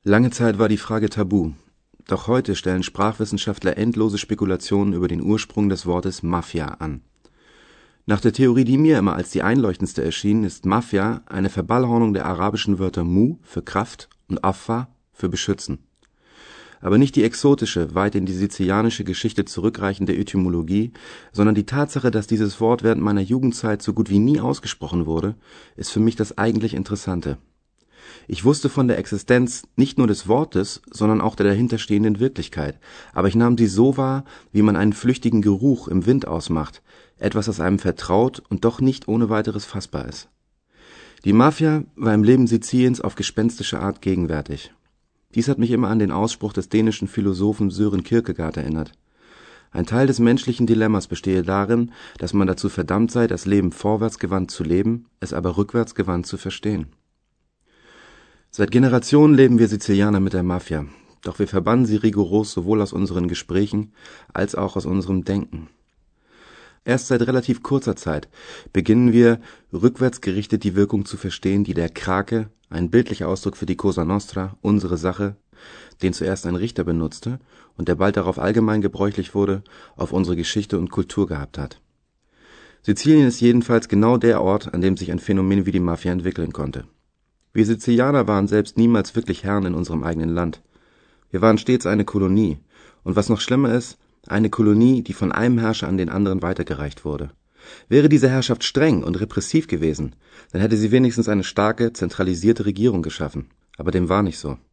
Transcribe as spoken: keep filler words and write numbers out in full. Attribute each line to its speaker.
Speaker 1: Lange Zeit war die Frage tabu. Doch heute stellen Sprachwissenschaftler endlose Spekulationen über den Ursprung des Wortes Mafia an. Nach der Theorie, die mir immer als die einleuchtendste erschien, ist Mafia eine Verballhornung der arabischen Wörter Mu für Kraft und Affa für beschützen. Aber nicht die exotische, weit in die sizilianische Geschichte zurückreichende Etymologie, sondern die Tatsache, dass dieses Wort während meiner Jugendzeit so gut wie nie ausgesprochen wurde, ist für mich das eigentlich Interessante. Ich wusste von der Existenz nicht nur des Wortes, sondern auch der dahinterstehenden Wirklichkeit, aber ich nahm sie so wahr, wie man einen flüchtigen Geruch im Wind ausmacht, etwas, das einem vertraut und doch nicht ohne weiteres fassbar ist. Die Mafia war im Leben Siziliens auf gespenstische Art gegenwärtig. Dies hat mich immer an den Ausspruch des dänischen Philosophen Søren Kierkegaard erinnert. Ein Teil des menschlichen Dilemmas bestehe darin, dass man dazu verdammt sei, das Leben vorwärtsgewandt zu leben, es aber rückwärtsgewandt zu verstehen. Seit Generationen leben wir Sizilianer mit der Mafia, doch wir verbannen sie rigoros sowohl aus unseren Gesprächen als auch aus unserem Denken. Erst seit relativ kurzer Zeit beginnen wir, rückwärts gerichtet die Wirkung zu verstehen, die der Krake, ein bildlicher Ausdruck für die Cosa Nostra, unsere Sache, den zuerst ein Richter benutzte und der bald darauf allgemein gebräuchlich wurde, auf unsere Geschichte und Kultur gehabt hat. Sizilien ist jedenfalls genau der Ort, an dem sich ein Phänomen wie die Mafia entwickeln konnte. Wir Sizilianer waren selbst niemals wirklich Herren in unserem eigenen Land. Wir waren stets eine Kolonie, und was noch schlimmer ist, eine Kolonie, die von einem Herrscher an den anderen weitergereicht wurde. Wäre diese Herrschaft streng und repressiv gewesen, dann hätte sie wenigstens eine starke, zentralisierte Regierung geschaffen. Aber dem war nicht so.